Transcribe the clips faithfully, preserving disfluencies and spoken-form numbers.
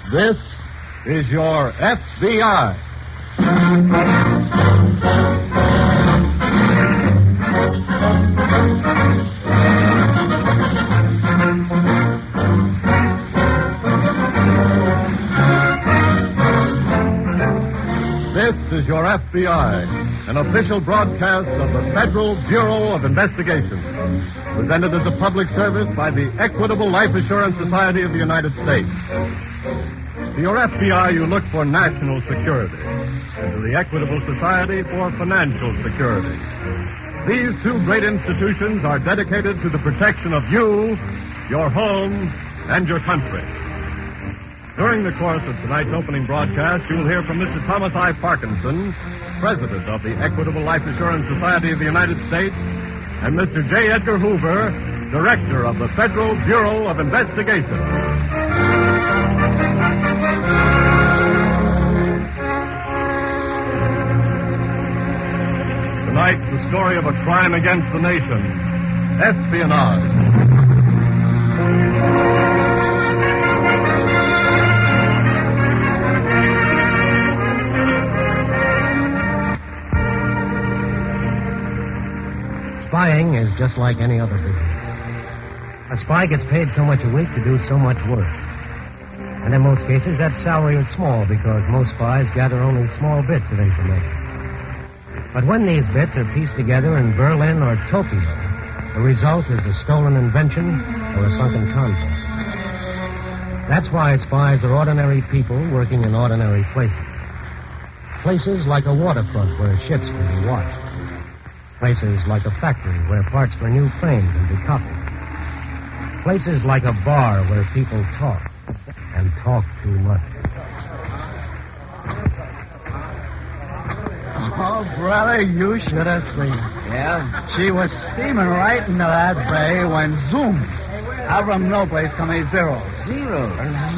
This is your F B I. This is your F B I, an official broadcast of the Federal Bureau of Investigation, presented as a public service by the Equitable Life Assurance Society of the United States. To your F B I, you look for national security, and to the Equitable Society for financial security. These two great institutions are dedicated to the protection of you, your home, and your country. During the course of tonight's opening broadcast, you'll hear from Mister Thomas I. Parkinson, President of the Equitable Life Assurance Society of the United States, and Mister J. Edgar Hoover, Director of the Federal Bureau of Investigation. Tonight, the story of a crime against the nation, espionage. Spying is just like any other business. A spy gets paid so much a week to do so much work. And in most cases, that salary is small because most spies gather only small bits of information. But when these bits are pieced together in Berlin or Tokyo, the result is a stolen invention or a sunken concept. That's why spies are ordinary people working in ordinary places. Places like a waterfront where ships can be watched. Places like a factory where parts for new planes can be copied. Places like a bar where people talk, and talk too much. Oh, brother, you should have seen. Yeah? She was steaming right into that bay when, zoom, out from no place come a zero. Zero?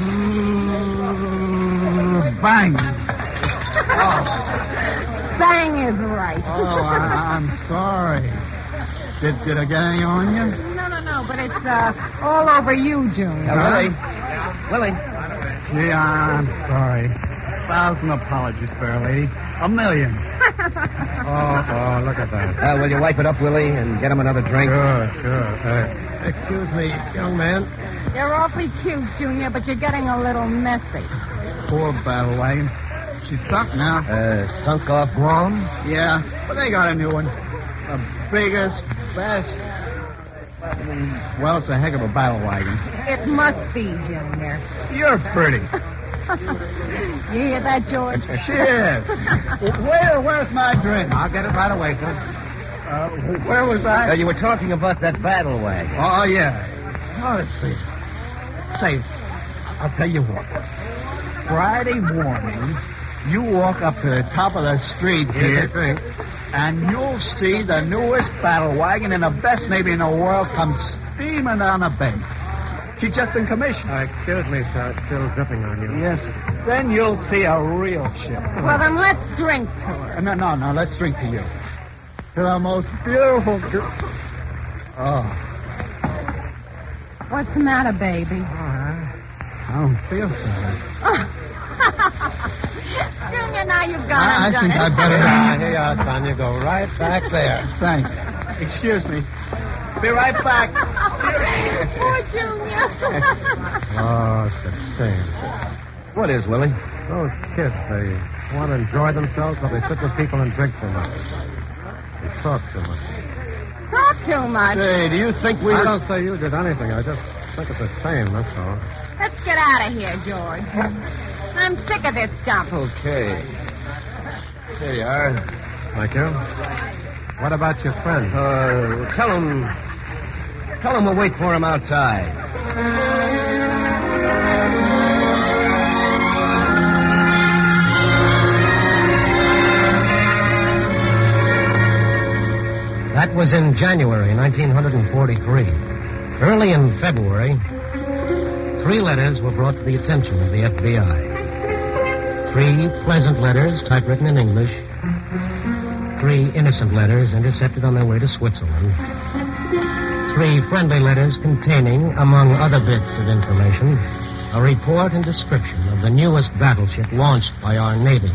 Mm, bang. Oh. Bang is right. Oh, I, I'm sorry. Did, did I get any on you? No, no, no, but it's uh, all over you, Junior. Uh, Willie. Willie. Gee, I'm sorry. Thousand apologies, fair lady. A million. Oh, oh, look at that. Uh, will you wipe it up, Willie, and get him another drink? Sure, sure. Uh, Excuse me, young man. You're awfully cute, Junior, but you're getting a little messy. poor battle wagon. She's sunk now. Uh, sunk off Guam? Yeah, but they got a new one. The biggest, best. Mm, well, it's a heck of a battle wagon. It must be, Junior. You're pretty. You hear that, George? Shit. Where, where's my drink? I'll get it right away, sir. Uh, where was I? Uh, you were talking about that battle wagon. Oh, yeah. Oh, let's see. Say, I'll tell you what. Friday morning, you walk up to the top of the street here, drink. and you'll see the newest battle wagon and the best maybe in the world come steaming down the bank. She's just been commissioned. Uh, excuse me, sir. It's still dripping on you. Yes. Then you'll see a real ship. Well, then let's drink to her. No, no, no. Let's drink to you. To the most beautiful girl. Oh. What's the matter, baby? I don't feel sorry. Junior, now you've got I, him I think done. I'd better... Ah, here you are, son. You go right back there. Thanks. Excuse me. Be right back. Poor Junior. Oh, it's a shame. What is, Willie? Those kids, they want to enjoy themselves, but they sit with people and drink too much. They talk too much. Talk too much. Say, do you think we... I don't say you did anything. I just think it's a shame, that's all. Let's get out of here, George. I'm sick of this stuff. Okay. Here you are. Thank you. What about your friend? Uh, tell him... Tell him we'll wait for him outside. That was in January nineteen forty-three. Early in February, three letters were brought to the attention of the F B I. Three pleasant letters typewritten in English. Three innocent letters intercepted on their way to Switzerland. Three friendly letters containing, among other bits of information, A report and description of the newest battleship launched by our Navy.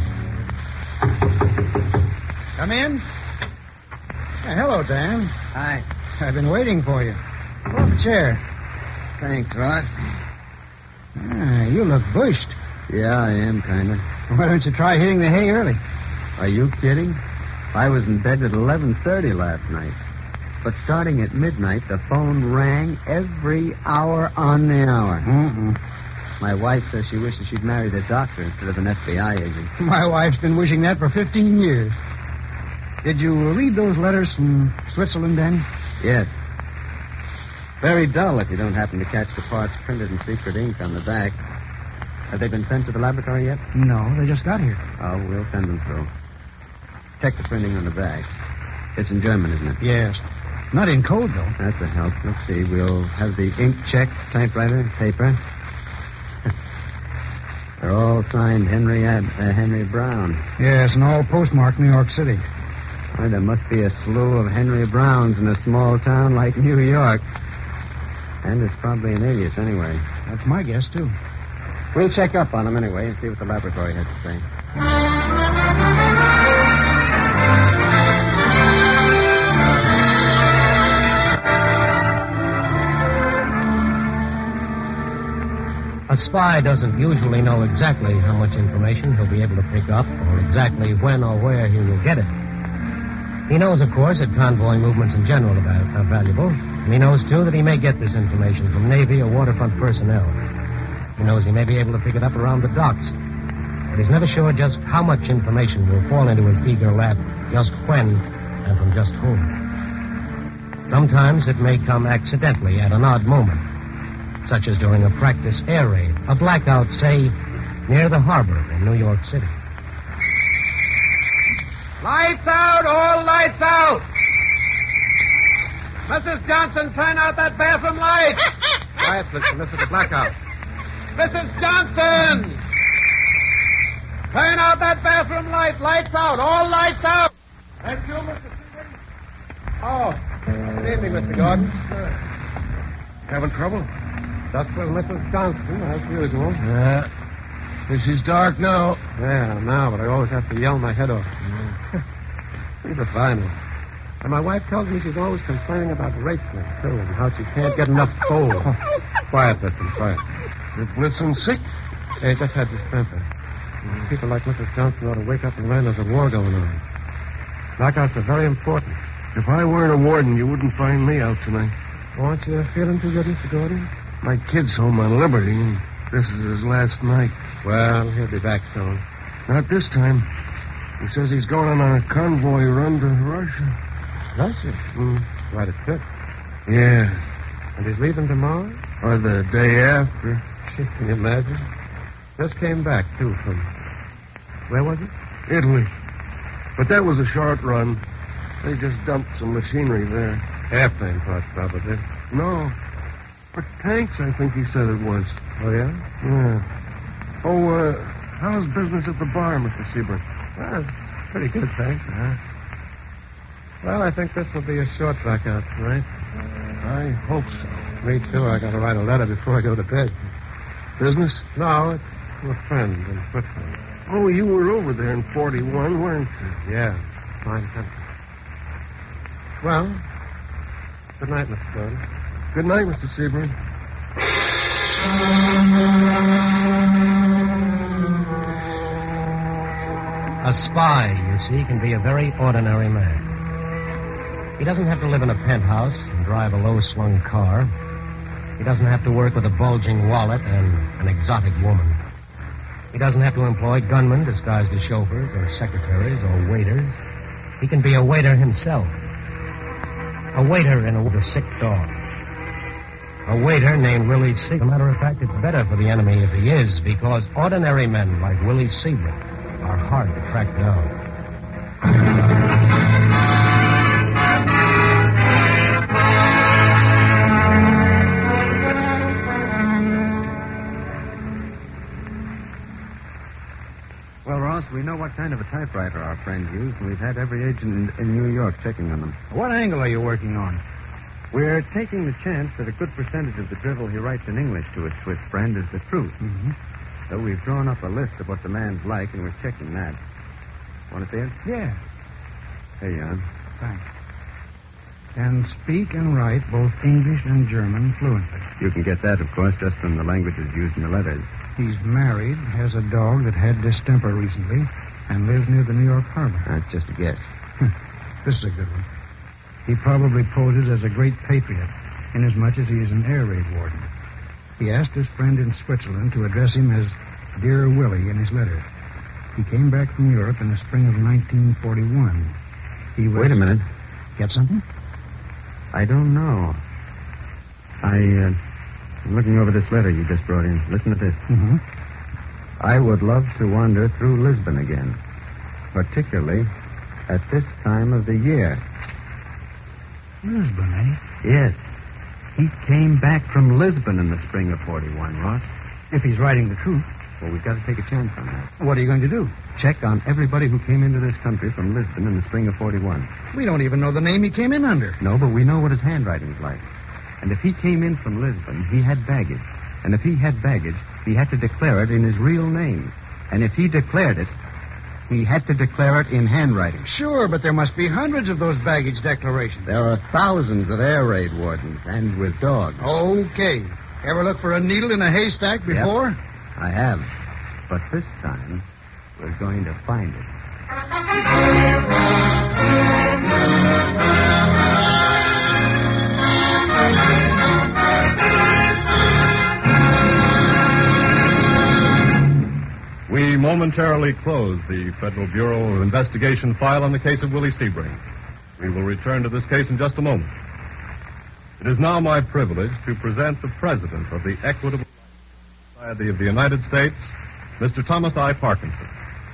Come in. Yeah, hello, Dan. Hi. I've been waiting for you. Pull up a chair. Thanks, Ross. Ah, you look bushed. Yeah, I am, kind of. Why don't you try hitting the hay early? Are you kidding? I was in bed at eleven thirty last night. But starting at midnight, the phone rang every hour on the hour. Mm-mm. My wife says she wishes she'd married a doctor instead of an F B I agent. My wife's been wishing that for fifteen years. Did you read those letters from Switzerland, then? Yes. Very dull if you don't happen to catch the parts printed in secret ink on the back. Have they been sent to the laboratory yet? No, they just got here. Oh, we'll send them through. Check the printing on the back. It's in German, isn't it? Yes. Not in code, though. That's a help. Let's see. We'll have the ink checked, typewriter, paper. They're all signed Henry Ad, uh, Henry Brown. Yes, and all postmarked New York City. Why, there must be a slew of Henry Browns in a small town like New York. And it's probably an alias anyway. That's my guess, too. We'll check up on them anyway and see what the laboratory has to say. A spy doesn't usually know exactly how much information he'll be able to pick up or exactly when or where he will get it. He knows, of course, that convoy movements in general are valuable. And he knows, too, that he may get this information from Navy or waterfront personnel. He knows he may be able to pick it up around the docks. But he's never sure just how much information will fall into his eager lap, just when, and from just whom. Sometimes it may come accidentally at an odd moment, such as during a practice air raid, a blackout, say, near the harbor in New York City. Lights out, all lights out! Missus Johnson, turn out that bathroom light! Quiet, listen. This is the blackout. Missus Johnson! Turn out that bathroom light. Lights out, all lights out! Thank you, Mister Seaman. Oh, good evening, Mister Gordon. Having trouble? Just with Missus Johnson, as usual. Yeah. This is dark now. Yeah, now, but I always have to yell my head off. She's a fine one. And my wife tells me she's always complaining about Rachel, too, and how she can't get enough coal. Quiet, listen, quiet. Is Blitzen sick? Hey, just had distemper. People like Missus Johnson ought to wake up and learn there's a war going on. Blackouts are very important. If I weren't a warden, you wouldn't find me out tonight. Aren't you feeling too good, Mister Gordon? My kid's home on liberty, and this is his last night. Well, he'll be back soon. Not this time. He says he's going on a convoy run to Russia. Russia? Mm. Quite a trip. Yeah. And he's leaving tomorrow? Or the day after. Can you imagine? Just came back, too, from... Where was it? Italy. But that was a short run. They just dumped some machinery there. Airplane parts, probably. No. For tanks, I think he said it was. Oh, yeah? Yeah. Oh, uh, how's business at the bar, Mister Seaburn? Well, it's pretty good, thanks. Uh-huh. Well, I think this will be a short blackout tonight. I hope so. Me, too. I got to write a letter before I go to bed. Business? No, it's to a friend in Switzerland. Oh, you were over there in forty-one, weren't you? Yeah, fine country. Well, good night, Mister Gordon. Good night, Mister Seaburn. A spy, you see, can be a very ordinary man. He doesn't have to live in a penthouse and drive a low-slung car. He doesn't have to work with a bulging wallet and an exotic woman. He doesn't have to employ gunmen disguised as chauffeurs or secretaries or waiters. He can be a waiter himself. A waiter in a, with a sick dog. A waiter named Willie Seabrook. As a matter of fact, it's better for the enemy if he is, because ordinary men like Willie Seabrook are hard to track down. Well, Ross, we know what kind of a typewriter our friend used, and we've had every agent in, in New York checking on them. What angle are you working on? We're taking the chance that a good percentage of the drivel he writes in English to his Swiss friend is the truth. Mm-hmm. So we've drawn up a list of what the man's like, and we're checking that. Want to see it? Yeah, Here you are. thanks. Can speak and write both English and German fluently. You can get that, of course, just from the languages used in the letters. He's married, has a dog that had distemper recently, and lives near the New York harbor. That's just a guess. This is a good one. He probably poses as a great patriot, inasmuch as he is an air raid warden. He asked his friend in Switzerland to address him as Dear Willie in his letter. He came back from Europe in the spring of nineteen forty-one. He was... Wait a minute. Get something? I don't know. I, uh, I'm looking over this letter you just brought in. Listen to this. Mm-hmm. I would love to wander through Lisbon again, particularly at this time of the year. Lisbon, eh? Yes. He came back from Lisbon in the spring of forty-one, Ross. If he's writing the truth. Well, we've got to take a chance on that. What are you going to do? Check on everybody who came into this country from Lisbon in the spring of forty-one. We don't even know the name he came in under. No, but we know what his handwriting's like. And if he came in from Lisbon, he had baggage. And if he had baggage, he had to declare it in his real name. And if he declared it, he had to declare it in handwriting. Sure, but there must be hundreds of those baggage declarations. There are thousands of air raid wardens, and with dogs. Okay. Ever look for a needle in a haystack before? Yep, I have. But this time, we're going to find it. We momentarily close the Federal Bureau of Investigation file on the case of Willie Sebring. We will return to this case in just a moment. It is now my privilege to present the President of the Equitable Society of the United States, Mister Thomas I. Parkinson.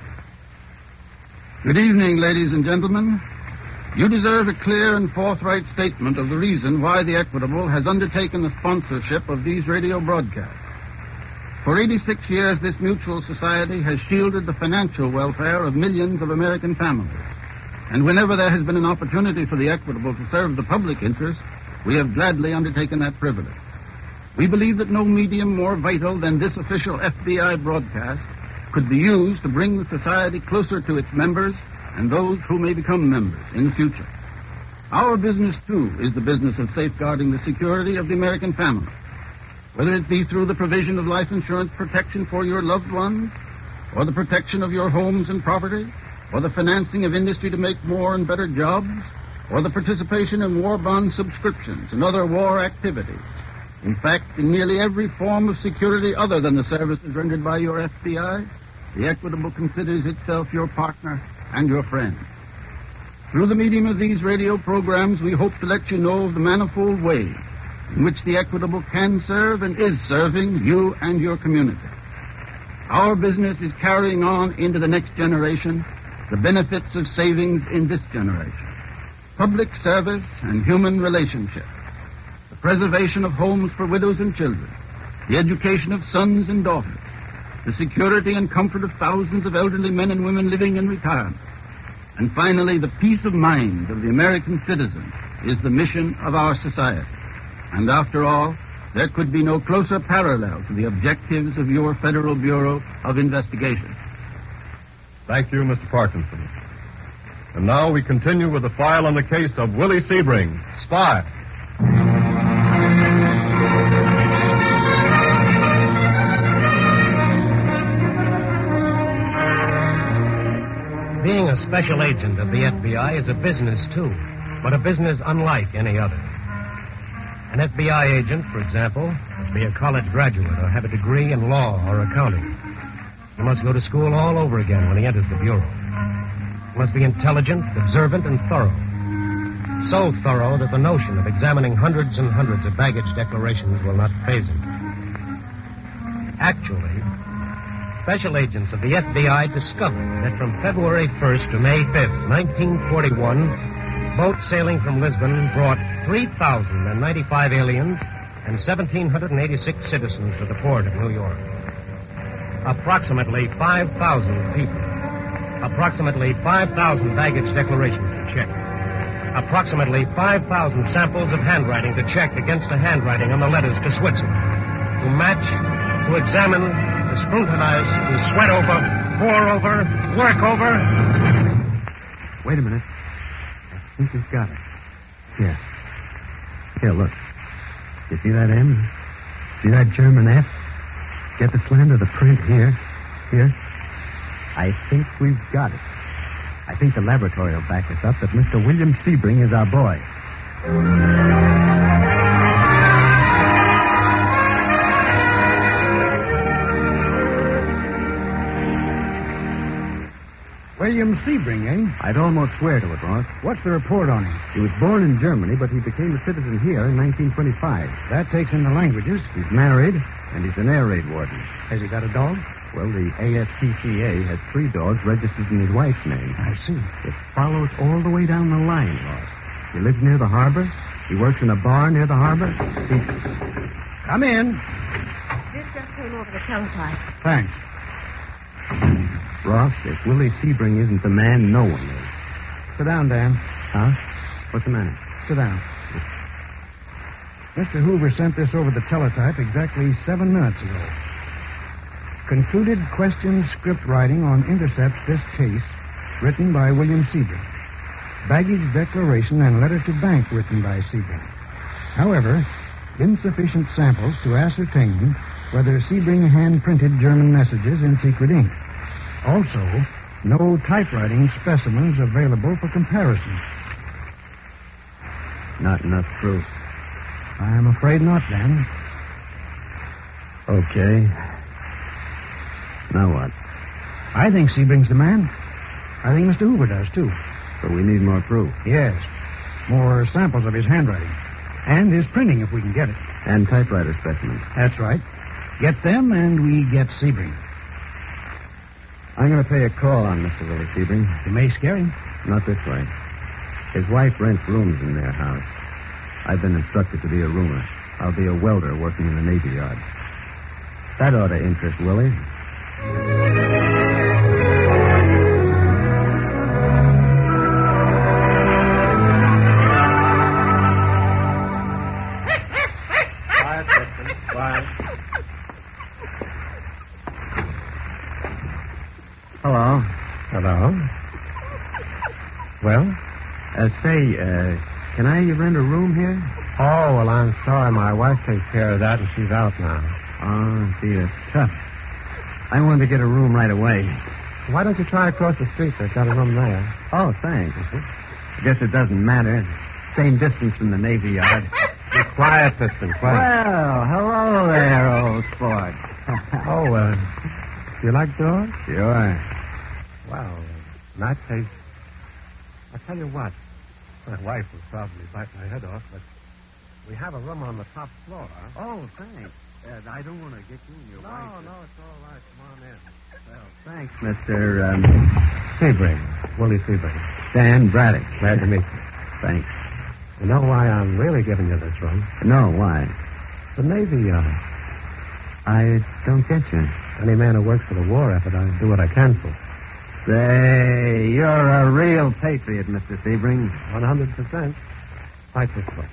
Good evening, ladies and gentlemen. You deserve a clear and forthright statement of the reason why the Equitable has undertaken the sponsorship of these radio broadcasts. For eighty-six years, this mutual society has shielded the financial welfare of millions of American families. And whenever there has been an opportunity for the Equitable to serve the public interest, we have gladly undertaken that privilege. We believe that no medium more vital than this official F B I broadcast could be used to bring the society closer to its members and those who may become members in the future. Our business, too, is the business of safeguarding the security of the American family. Whether it be through the provision of life insurance protection for your loved ones, or the protection of your homes and property, or the financing of industry to make more and better jobs, or the participation in war bond subscriptions and other war activities. In fact, in nearly every form of security other than the services rendered by your F B I, the Equitable considers itself your partner and your friend. Through the medium of these radio programs, we hope to let you know of the manifold ways in which the Equitable can serve and is serving you and your community. Our business is carrying on into the next generation the benefits of savings in this generation. Public service and human relationships, the preservation of homes for widows and children, the education of sons and daughters, the security and comfort of thousands of elderly men and women living in retirement, and finally, the peace of mind of the American citizen is the mission of our society. And after all, there could be no closer parallel to the objectives of your Federal Bureau of Investigation. Thank you, Mister Parkinson. And now we continue with the file on the case of Willie Sebring, spy. Being a special agent of the F B I is a business, too, but a business unlike any other. An F B I agent, for example, must be a college graduate or have a degree in law or accounting. He must go to school all over again when he enters the Bureau. He must be intelligent, observant, and thorough. So thorough that the notion of examining hundreds and hundreds of baggage declarations will not faze him. Actually, special agents of the F B I discovered that from February first to May fifth, nineteen forty-one, boats sailing from Lisbon brought three thousand ninety-five aliens and one thousand seven hundred eighty-six citizens to the port of New York. Approximately five thousand people. Approximately five thousand baggage declarations to check. approximately five thousand samples of handwriting to check against the handwriting on the letters to Switzerland. To match, to examine, to scrutinize, to sweat over, pore over, work over. Wait a minute. I think we've got it. Yes. Here, look. You see that M? See that German F? Get the slant of the print here. Here. I think we've got it. I think the laboratory will back us up that Mister William Sebring is our boy. William Sebring, eh? I'd almost swear to it, Ross. What's the report on him? He was born in Germany, but he became a citizen here in nineteen twenty-five. That takes in the languages. He's married, and he's an air raid warden. Has he got a dog? Well, the A S P C A has three dogs registered in his wife's name. I see. It follows all the way down the line, Ross. He lives near the harbor. He works in a bar near the harbor. He... Come in. This just came over the teletype. Thanks. Ross, if Willie Sebring isn't the man, no one is. Sit down, Dan. Huh? What's the matter? Sit down. Mister Hoover sent this over the teletype exactly seven minutes ago. Concluded question script writing on intercepts this case, written by William Sebring. Baggage declaration and letter to bank written by Sebring. However, insufficient samples to ascertain whether Sebring hand-printed German messages in secret ink. Also, no typewriting specimens available for comparison. Not enough proof. I'm afraid not, Dan. Okay. Now what? I think Sebring's the man. I think Mister Hoover does, too. So we need more proof. Yes. More samples of his handwriting. And his printing, if we can get it. And typewriter specimens. That's right. Get them, and we get Sebring. I'm going to pay a call on Mister Willie Sebring. You may scare him. Not this way. His wife rents rooms in their house. I've been instructed to be a roomer. I'll be a welder working in the Navy Yard. That ought to interest Willie. Quiet, Dixon. Quiet. Hello. Hello. Well? Uh, say, uh, can I rent a room here? Oh, well, I'm sorry. My wife takes care of that, and she's out now. Oh, gee, that's tough. I wanted to get a room right away. Why don't you try across the street? They've got a room there. Oh, thanks. I guess it doesn't matter. Same distance from the Navy Yard. Be quiet, Piston. Quiet. Well, hello there, old sport. Oh, uh, you like dogs? Sure. Well, in that case, I'll tell you what. My wife will probably bite my head off, but we have a room on the top floor. Oh, thanks. Uh, I don't want to get you and your No, wife. no, it's all right. Come on in. Well, thanks, Mister Um, Sebring. Willie Sebring. Stan Braddock. Glad to meet you. Thanks. You know why I'm really giving you this room? No, why? The Navy Yard. I don't get you. Any man who works for the war effort, I do what I can for. Say, you're a real patriot, Mister Sebring. one hundred percent. Fight this book.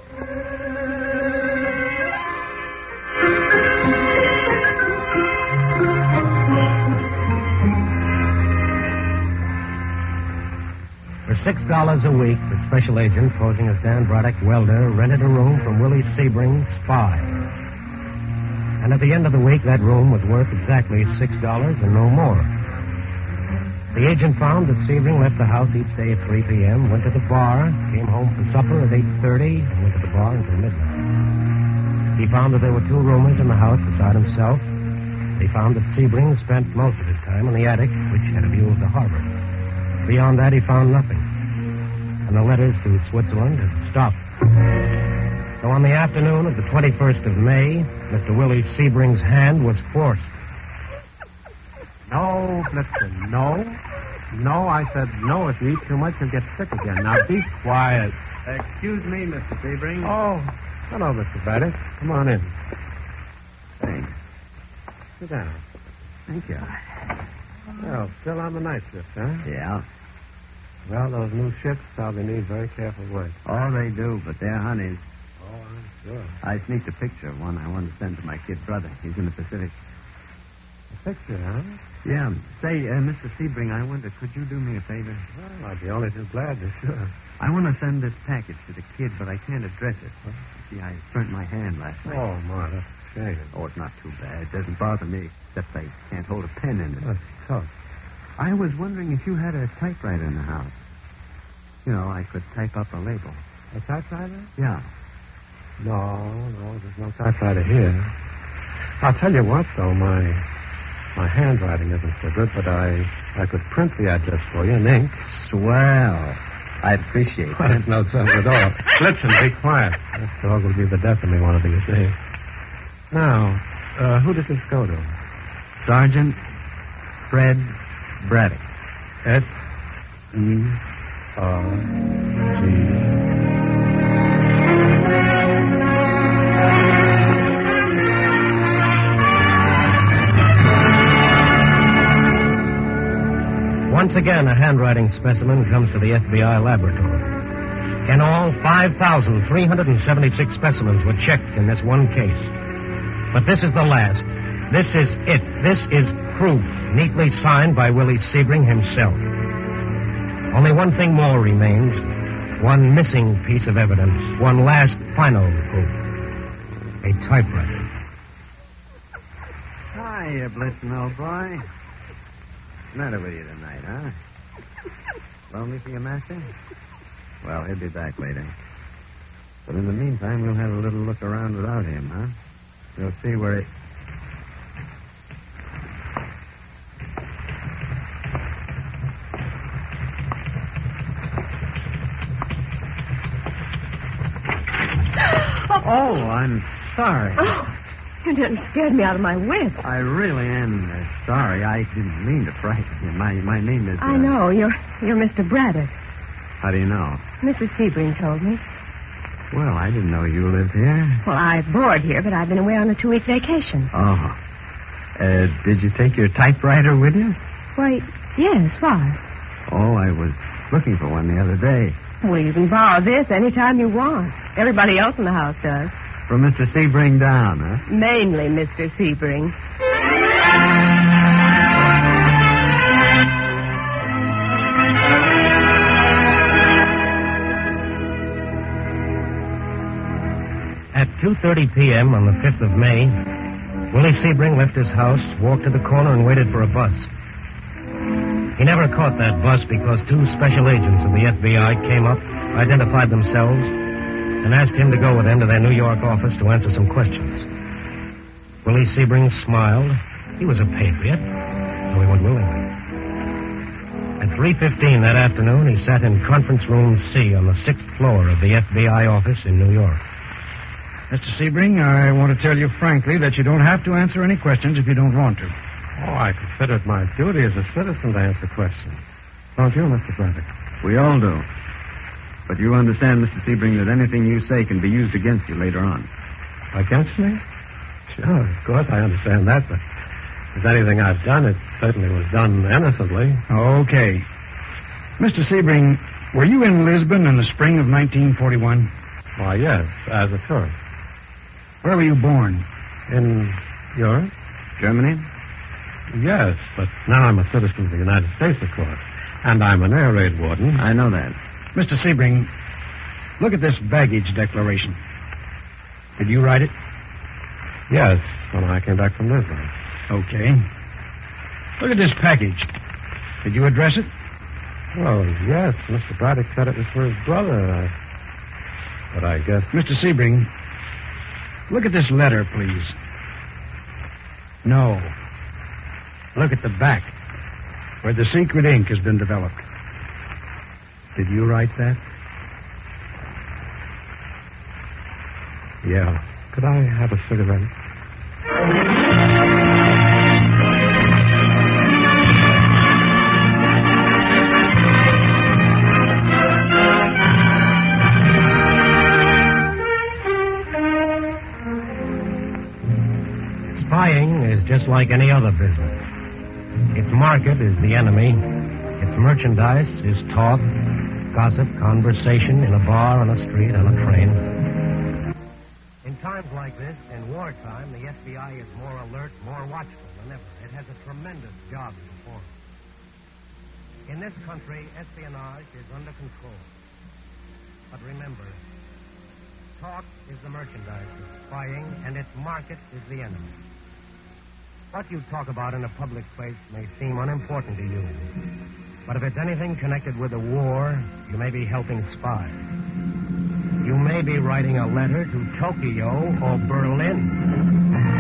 For six dollars a week, the special agent, posing as Dan Braddock, welder, rented a room from Willie Sebring, spy. And at the end of the week, that room was worth exactly six dollars and no more. The agent found that Sebring left the house each day at three p.m., went to the bar, came home for supper at eight thirty, and went to the bar until midnight. He found that there were two roomers in the house beside himself. He found that Sebring spent most of his time in the attic, which had a view of the harbor. Beyond that, he found nothing. And the letters to Switzerland had stopped. So on the afternoon of the twenty-first of May, Mister Willie Sebring's hand was forced. No, Blitzen, no. No, I said no. If you eat too much, you'll get sick again. Now, be quiet. Excuse me, Mister Sebring. Oh, hello, Mister Braddock. Come on in. Thanks. Sit down. Thank you. Well, still on the night shift, huh? Yeah. Well, those new ships probably need very careful work. Oh, they do, but they're honeys. Oh, I'm sure. I sneaked a picture of one I want to send to my kid brother. He's in the Pacific. A picture, huh? Yeah. Say, uh, Mister Sebring, I wonder, could you do me a favor? Well, I'd be only too glad to, sure. I want to send this package to the kid, but I can't address it. Huh? You see, I burnt my hand last night. Oh, my, that's a shame. Oh, it's not too bad. It doesn't bother me, except I can't hold a pen in it. That's tough. I was wondering if you had a typewriter in the house. You know, I could type up a label. A typewriter? Yeah. No, no, there's no typewriter here. I'll tell you what, though, my my handwriting isn't so good, but I I could print the address for you in ink. Swell. I'd appreciate Well, that. it's no trouble at all. Listen, be quiet. This dog will be the death of me one of these days. Now, uh, who does this go to? Sergeant Fred Braddock. S E R G. Once again, a handwriting specimen comes to the F B I laboratory. In all, five thousand three hundred seventy-six specimens were checked in this one case. But this is the last. This is it. This is proof, neatly signed by Willie Sebring himself. Only one thing more remains. One missing piece of evidence. One last final proof. A typewriter. Hiya, Blitzen, old boy. What's the matter with you tonight, huh? Lonely for your master? Well, he'll be back later. But in the meantime, we'll have a little look around without him, huh? We'll see where he... Oh, I'm sorry. Oh, you didn't scare me out of my wits. I really am uh, sorry. I didn't mean to frighten you. My my name is... Uh... I know. You're you're Mister Braddock. How do you know? Missus Sebring told me. Well, I didn't know you lived here. Well, I board here, but I've been away on a two-week vacation. Oh. Uh, did you take your typewriter with you? Why, yes. Why? Oh, I was looking for one the other day. Well, you can borrow this anytime you want. Everybody else in the house does. From Mister Sebring down, huh? Mainly Mister Sebring. At two thirty p.m. on the fifth of May, Willie Sebring left his house, walked to the corner, and waited for a bus. He never caught that bus because two special agents of the F B I came up, identified themselves, and asked him to go with them to their New York office to answer some questions. Willie Sebring smiled. He was a patriot, so he went willingly. At three fifteen that afternoon, he sat in conference room C on the sixth floor of the F B I office in New York. Mister Sebring, I want to tell you frankly that you don't have to answer any questions if you don't want to. Oh, I consider it my duty as a citizen to answer questions. Don't you, Mister Braddock? We all do. But you understand, Mister Sebring, that anything you say can be used against you later on. Against me? Sure, of course I understand that, but if anything I've done, it certainly was done innocently. Okay. Mister Sebring, were you in Lisbon in the spring of nineteen forty-one? Why, yes, as a tourist. Where were you born? In Europe? Germany? Yes, but now I'm a citizen of the United States, of course. And I'm an air raid warden. I know that. Mister Sebring, look at this baggage declaration. Did you write it? Yes, when I came back from Lisbon. Okay. Look at this package. Did you address it? Well, yes, Mister Braddock said it was for his brother. I... But I guess... Mister Sebring, look at this letter, please. No. Look at the back, where the secret ink has been developed. Did you write that? Yeah. Could I have a cigarette? Spying is just like any other business. Its market is the enemy. Its Merchandise is talk, gossip, conversation in a bar, on a street, on a train. In times like this, in wartime, the F B I is more alert, more watchful than ever. It has a tremendous job to perform. In this country, espionage is under control. But remember, talk is the merchandise of spying, and its market is the enemy. What you talk about in a public place may seem unimportant to you. But if it's anything connected with the war, you may be helping spies. You may be writing a letter to Tokyo or Berlin.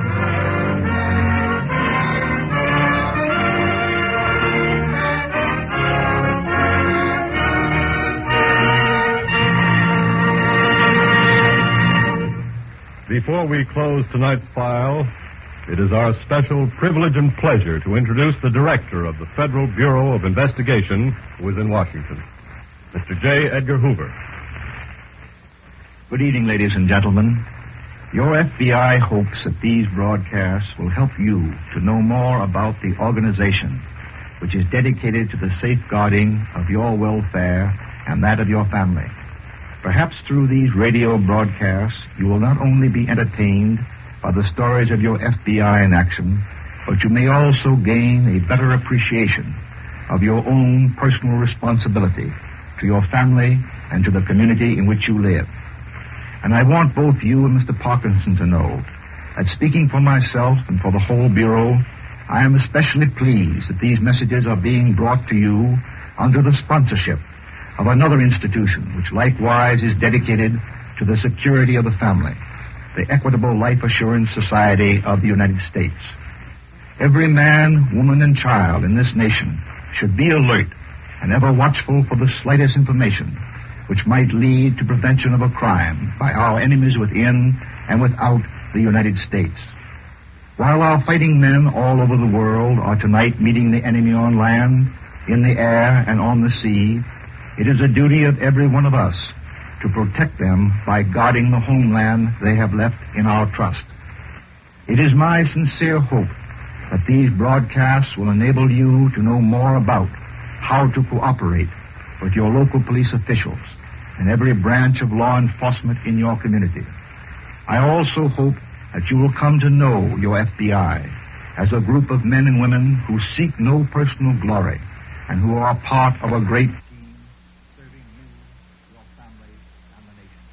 Before we close tonight's file, it is our special privilege and pleasure to introduce the director of the Federal Bureau of Investigation, who is in Washington, Mister J. Edgar Hoover. Good evening, ladies and gentlemen. Your F B I hopes that these broadcasts will help you to know more about the organization which is dedicated to the safeguarding of your welfare and that of your family. Perhaps through these radio broadcasts, you will not only be entertained by the stories of your F B I in action, but you may also gain a better appreciation of your own personal responsibility to your family and to the community in which you live. And I want both you and Mister Parkinson to know that, speaking for myself and for the whole Bureau, I am especially pleased that these messages are being brought to you under the sponsorship of another institution which likewise is dedicated to the security of the family, the Equitable Life Assurance Society of the United States. Every man, woman, and child in this nation should be alert and ever watchful for the slightest information which might lead to prevention of a crime by our enemies within and without the United States. While our fighting men all over the world are tonight meeting the enemy on land, in the air, and on the sea, it is a duty of every one of us to protect them by guarding the homeland they have left in our trust. It is my sincere hope that these broadcasts will enable you to know more about how to cooperate with your local police officials and every branch of law enforcement in your community. I also hope that you will come to know your F B I as a group of men and women who seek no personal glory and who are part of a great team serving you, your family, and the nation.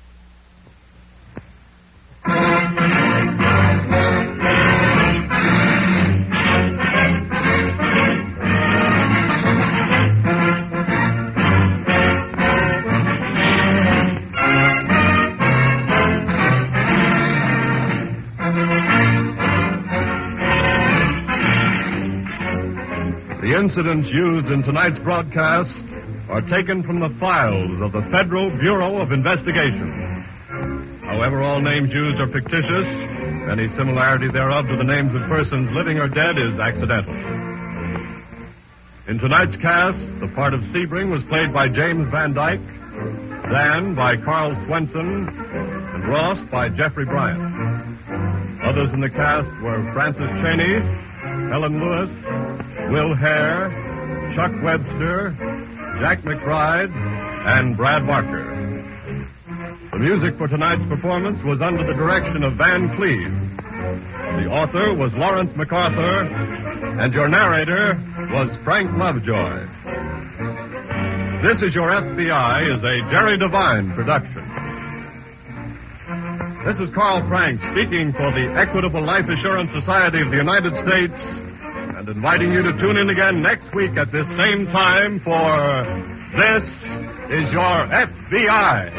The incidents used in tonight's broadcast are taken from the files of the Federal Bureau of Investigation. However, all names used are fictitious. Any similarity thereof to the names of persons living or dead is accidental. In tonight's cast, the part of Sebring was played by James Van Dyke, Dan by Carl Swenson, and Ross by Jeffrey Bryant. Others in the cast were Francis Cheney, Helen Lewis, Will Hare, Chuck Webster, Jack McBride, and Brad Barker. The music for tonight's performance was under the direction of Van Cleve. The author was Lawrence MacArthur, and your narrator was Frank Lovejoy. This Is Your F B I is a Jerry Devine production. This is Carl Frank speaking for the Equitable Life Assurance Society of the United States, and inviting you to tune in again next week at this same time for This Is Your F B I.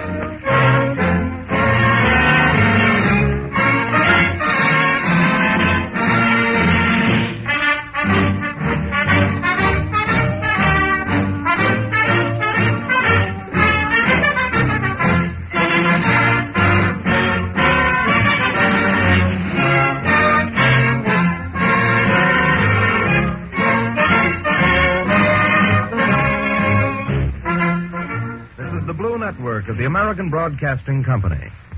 Network of the American Broadcasting Company.